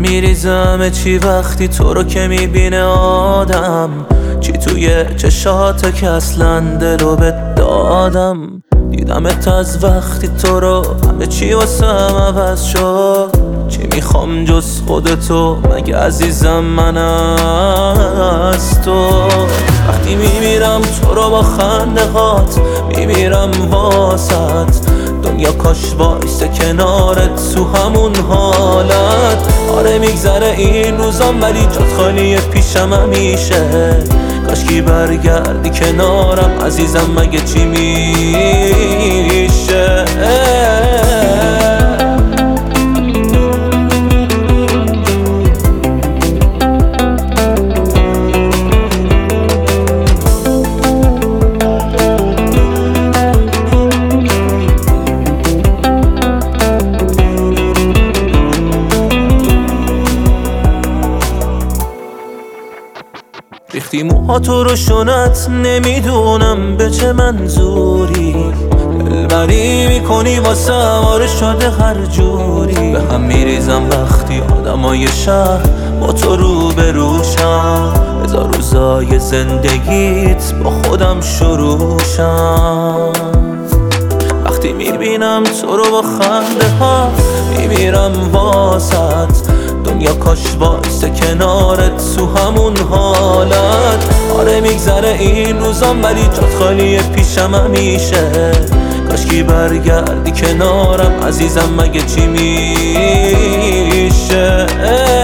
میریزم چی وقتی تو رو که میبینه آدم، چی توی چشات که اصلا دلو بهت دادم. دیدمت از وقتی تو رو همه چی واسم عوض شد، چی میخوام جز خودتو مگه عزیزم من از تو. وقتی میمیرم تو رو با خنده هات میمیرم واسط، دنیا کاش وایسته کنارت تو همون حالت. آره میگذره این روزام ولی جات خالیه پیشم همیشه، کاشکی برگردی کنارم عزیزم مگه چی میشه. ریختی موهاتو رو شونت نمیدونم به چه منظوری، دلبری میکنی واسم آره شده هر جوری. به هم میریزم وقتی آدمای شهر با تو رو به روشم، بذار روزای زندگیت با خودم شروعشم. وقتی میبینم تو رو با خنده ها میمیرم واسط، دنیا کاش وایسته کنارت تو همون حالت. آره میگذره این روزام ولی جات خالیه پیشم همیشه، کاشکی برگردی کنارم عزیزم مگه چی میشه.